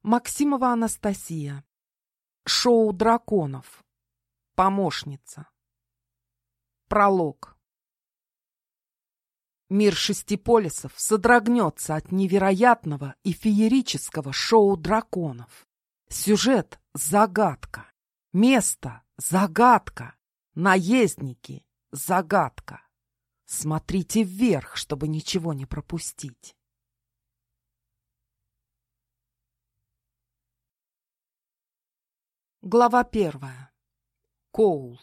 Максимова Анастасия. Шоу драконов. Помощница. Пролог. Мир шести полисов содрогнется от невероятного и феерического шоу драконов. Сюжет — загадка. Место — загадка. Наездники — загадка. Смотрите вверх, чтобы ничего не пропустить. Глава 1. Коул.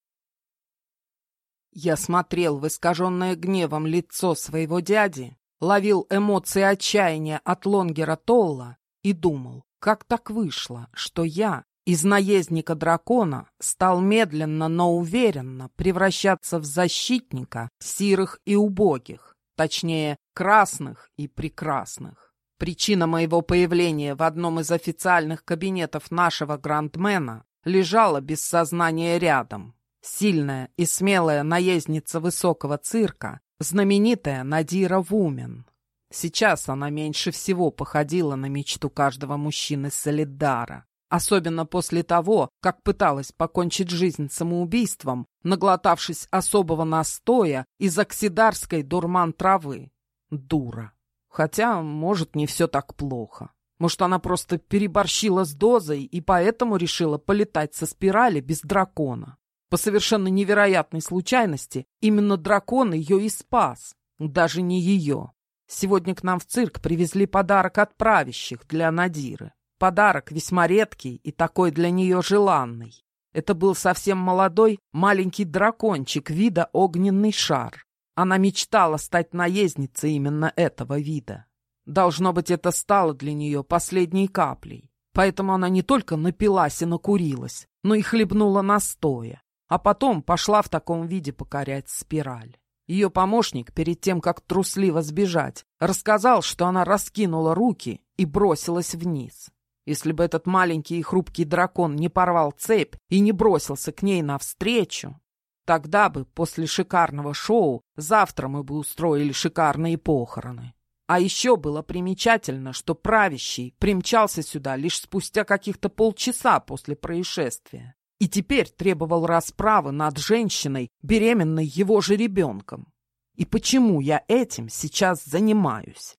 Я смотрел в искаженное гневом лицо своего дяди, ловил эмоции отчаяния от Лонгера Толла и думал, как так вышло, что я, из наездника дракона, стал медленно, но уверенно превращаться в защитника сирых и убогих, точнее, красных и прекрасных. Причина моего появления в одном из официальных кабинетов нашего грандмена лежала без сознания рядом. Сильная и смелая наездница высокого цирка, знаменитая Надира Вумен. Сейчас она меньше всего походила на мечту каждого мужчины Солидара. Особенно после того, как пыталась покончить жизнь самоубийством, наглотавшись особого настоя из оксидарской дурман травы. Дура. Хотя, может, не все так плохо. Может, она просто переборщила с дозой и поэтому решила полетать со спирали без дракона. По совершенно невероятной случайности именно дракон ее и спас. Даже не ее. Сегодня к нам в цирк привезли подарок от правящих для Надиры. Подарок весьма редкий и такой для нее желанный. Это был совсем молодой маленький дракончик вида огненный шар. Она мечтала стать наездницей именно этого вида. Должно быть, это стало для нее последней каплей. Поэтому она не только напилась и накурилась, но и хлебнула настоя. А потом пошла в таком виде покорять спираль. Ее помощник, перед тем, как трусливо сбежать, рассказал, что она раскинула руки и бросилась вниз. Если бы этот маленький и хрупкий дракон не порвал цепь и не бросился к ней навстречу, тогда бы, после шикарного шоу, завтра мы бы устроили шикарные похороны. А еще было примечательно, что правящий примчался сюда лишь спустя каких-то полчаса после происшествия и теперь требовал расправы над женщиной, беременной его же ребенком. И почему я этим сейчас занимаюсь?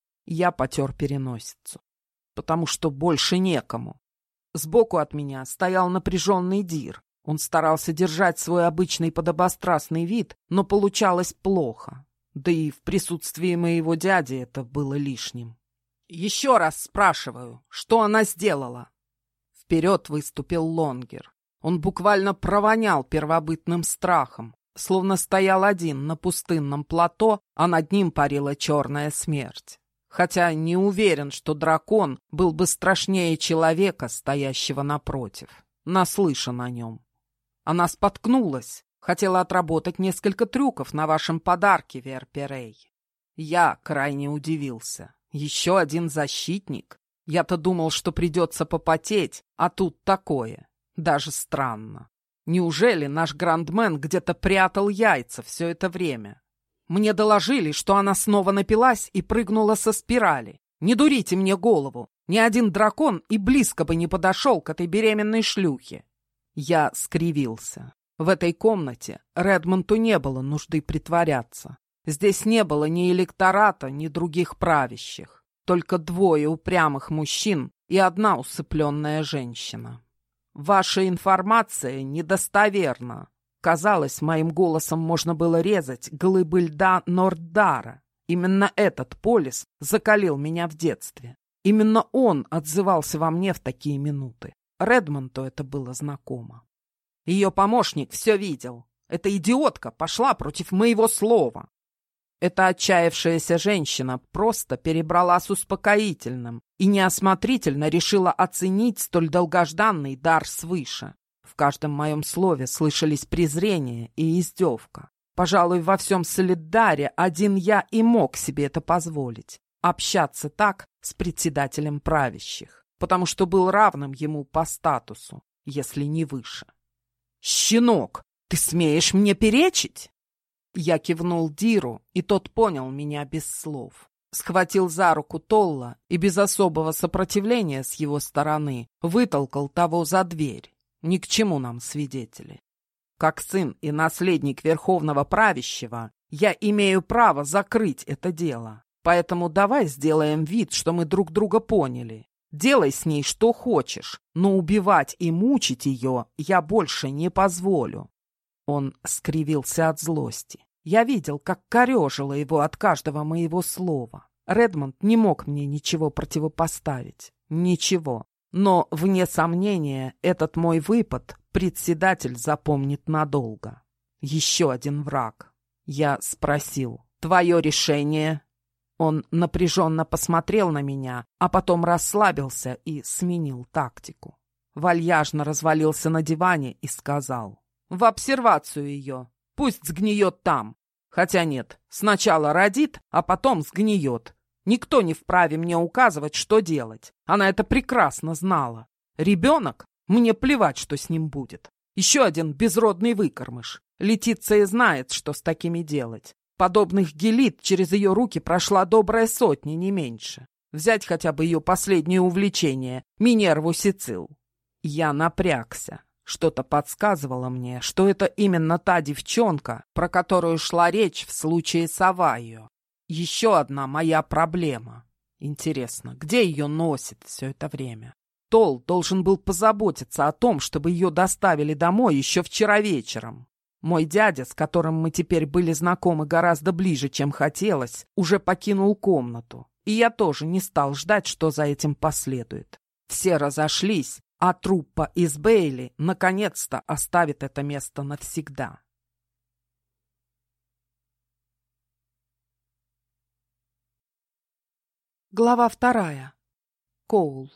Я потер переносицу. Потому что больше некому. Сбоку от меня стоял напряженный Дир. Он старался держать свой обычный подобострастный вид, но получалось плохо. Да и в присутствии моего дяди это было лишним. «Еще раз спрашиваю, что она сделала?» Вперед выступил Лонгер. Он буквально провонял первобытным страхом, словно стоял один на пустынном плато, а над ним парила черная смерть. Хотя не уверен, что дракон был бы страшнее человека, стоящего напротив. Наслышан о нем. Она споткнулась, хотела отработать несколько трюков на вашем подарке, Верперей. Я крайне удивился. Еще один защитник? Я-то думал, что придется попотеть, а тут такое. Даже странно. Неужели наш грандмен где-то прятал яйца все это время? Мне доложили, что она снова напилась и прыгнула со спирали. Не дурите мне голову. Ни один дракон и близко бы не подошел к этой беременной шлюхе. Я скривился. В этой комнате Редмонту не было нужды притворяться. Здесь не было ни электората, ни других правящих. Только двое упрямых мужчин и одна усыпленная женщина. Ваша информация недостоверна. Казалось, моим голосом можно было резать глыбы льда Норддара. Именно этот полис закалил меня в детстве. Именно он отзывался во мне в такие минуты. Редмонту это было знакомо. Ее помощник все видел. Эта идиотка пошла против моего слова. Эта отчаявшаяся женщина просто перебрала с успокоительным и неосмотрительно решила оценить столь долгожданный дар свыше. В каждом моем слове слышались презрение и издевка. Пожалуй, во всем Солидаре один я и мог себе это позволить. Общаться так с председателем правящих, потому что был равным ему по статусу, если не выше. «Щенок, ты смеешь мне перечить?» Я кивнул Диру, и тот понял меня без слов. схватил за руку Толла и без особого сопротивления с его стороны вытолкал того за дверь. Ни к чему нам свидетели. Как сын и наследник Верховного Правящего, я имею право закрыть это дело. Поэтому давай сделаем вид, что мы друг друга поняли. Делай с ней что хочешь, но убивать и мучить ее я больше не позволю». Он скривился от злости. Я видел, как корежило его от каждого моего слова. Редмонд не мог мне ничего противопоставить. Ничего. Но, вне сомнения, этот мой выпад председатель запомнит надолго. Еще один враг. Я спросил: «Твое решение?» Он напряженно посмотрел на меня, а потом расслабился и сменил тактику. Вальяжно развалился на диване и сказал: «В обсервацию ее. Пусть сгниет там. Хотя нет, сначала родит, а потом сгниет. Никто не вправе мне указывать, что делать. Она это прекрасно знала. Ребенок? Мне плевать, что с ним будет. Еще один безродный выкормыш. Летиция знает, что с такими делать. Подобных гелит через ее руки прошла добрая сотня, не меньше. Взять хотя бы ее последнее увлечение — Минерву Сицил». Я напрягся. Что-то подсказывало мне, что это именно та девчонка, про которую шла речь в случае с Авайо. Еще одна моя проблема. Интересно, где ее носит все это время? Толл должен был позаботиться о том, чтобы ее доставили домой еще вчера вечером. Мой дядя, с которым мы теперь были знакомы гораздо ближе, чем хотелось, уже покинул комнату. И я тоже не стал ждать, что за этим последует. Все разошлись, а труппа из Бейли наконец-то оставит это место навсегда. Глава 2. Коул.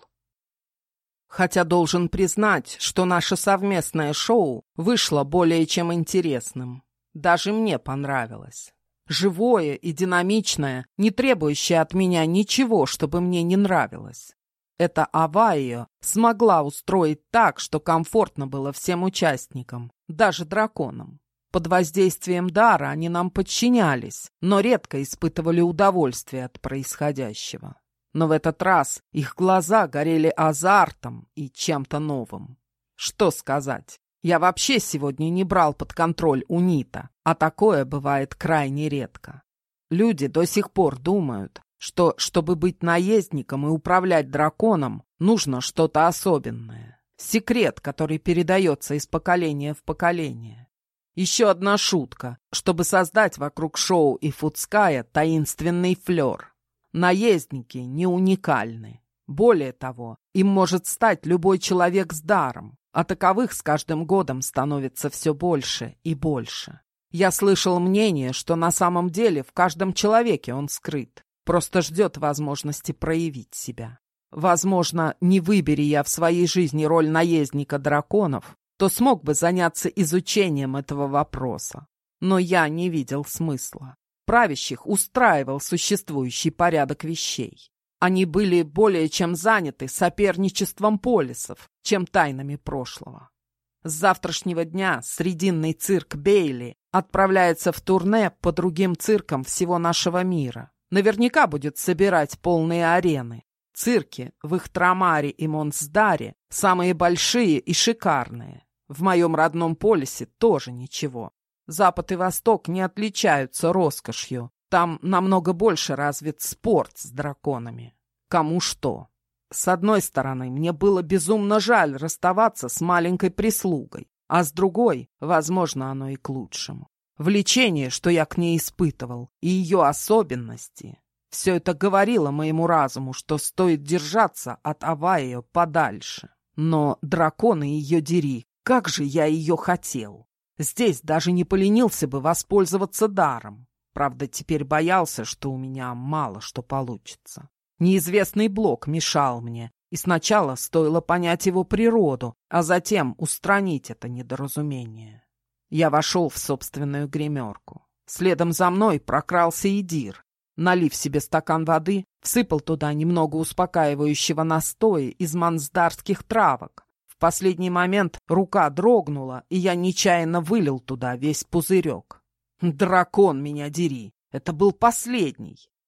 Хотя должен признать, что наше совместное шоу вышло более чем интересным. Даже мне понравилось. Живое и динамичное, не требующее от меня ничего, чтобы мне не нравилось. Эта Авайо смогла устроить так, что комфортно было всем участникам, даже драконам. Под воздействием дара они нам подчинялись, но редко испытывали удовольствие от происходящего. Но в этот раз их глаза горели азартом и чем-то новым. Что сказать? Я вообще сегодня не брал под контроль Унита, а такое бывает крайне редко. Люди до сих пор думают, что, чтобы быть наездником и управлять драконом, нужно что-то особенное. Секрет, который передается из поколения в поколение. Еще одна шутка, чтобы создать вокруг шоу и Фудская таинственный флер. Наездники не уникальны. Более того, им может стать любой человек с даром, а таковых с каждым годом становится все больше и больше. Я слышал мнение, что на самом деле в каждом человеке он скрыт, просто ждет возможности проявить себя. Возможно, не выбери я в своей жизни роль наездника драконов, то смог бы заняться изучением этого вопроса. Но я не видел смысла. Правящих устраивал существующий порядок вещей. Они были более чем заняты соперничеством полисов, чем тайнами прошлого. С завтрашнего дня срединный цирк Бейли отправляется в турне по другим циркам всего нашего мира. Наверняка будет собирать полные арены. Цирки в Ихтрамаре и Монсдаре самые большие и шикарные. В моем родном полисе тоже ничего. Запад и Восток не отличаются роскошью. Там намного больше развит спорт с драконами. Кому что. С одной стороны, мне было безумно жаль расставаться с маленькой прислугой, а с другой, возможно, оно и к лучшему. Влечение, что я к ней испытывал, и ее особенности. Все это говорило моему разуму, что стоит держаться от Авайо подальше. Но драконы ее дери, как же я ее хотел! Здесь даже не поленился бы воспользоваться даром. Правда, теперь боялся, что у меня мало что получится. Неизвестный блок мешал мне, и сначала стоило понять его природу, а затем устранить это недоразумение. Я вошел в собственную гримерку. Следом за мной прокрался Идир. Налив себе стакан воды, всыпал туда немного успокаивающего настоя из мансдарских травок. В последний момент рука дрогнула, и я нечаянно вылил туда весь пузырек. Дракон меня дери! Это был последний.